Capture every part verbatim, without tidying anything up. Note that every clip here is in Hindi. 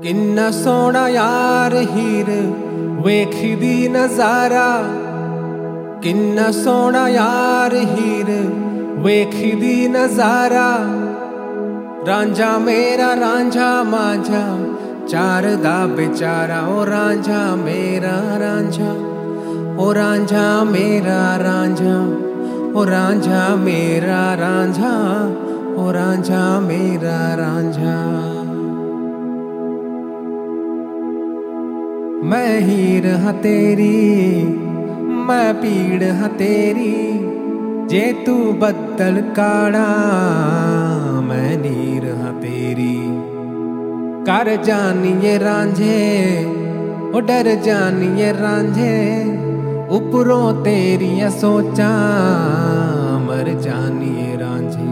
किन्ना सोहना यार हीर वेखदी नजारा, किन्ना सोहना यार हीर वेखदी नजारा। रांझा मेरा रांझा माझा चार दा बेचारा, ओ रांझा मेरा रांझा, ओ रांझा मेरा रांझा, ओ रांझा मेरा रांझा, ओ रांझा मेरा रांझा। मैं हीर हाँ तेरी, मैं पीड़ हाँ तेरी, जे तू बदल काड़ा मैं नीर हाँ तेरी। कर जानिए रांझे ओ डर जानिए रांझे, उपरों तेरिया सोचा मर जानिए रांझे।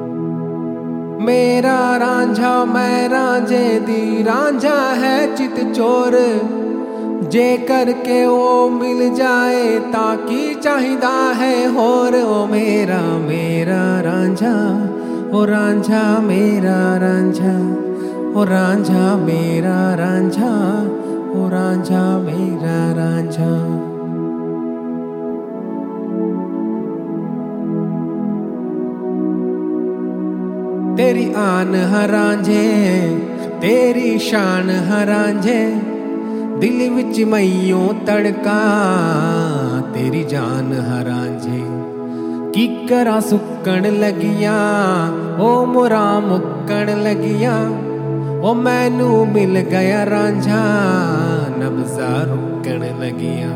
मेरा रांझा मैं रांझे दी रांझा है चित चोर, जे करके वो मिल जाए ताकि चाहिदा है होर। ओ मेरा मेरा रांझा, ओ रांझा मेरा रांझा, ओ रांझा मेरा रांझा, ओ रांझा मेरा रांझा। तेरी आन हाँ रांझे, तेरी शान हाँ रांझे, दिल विच मैयों तड़का तेरी जान हाँ रांझे। की करा सुक्कण लगिया ओ मोरा मुक्कण लगिया, ओ मैनू मिल गया रांझा नब्ज़ा रुकण लगिया।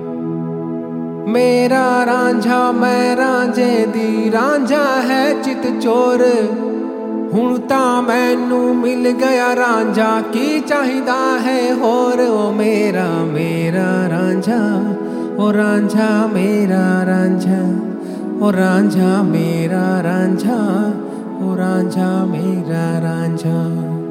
मेरा रांझा मैं रांझे दी रांझा है चित चोर, हुण तां मैनू मिल गया रांझा की चाहिदा है होर। ओ मेरा मेरा रांझा, ओ रांझा मेरा रांझा, ओ रांझा मेरा रांझा, ओ रांझा मेरा रांझा।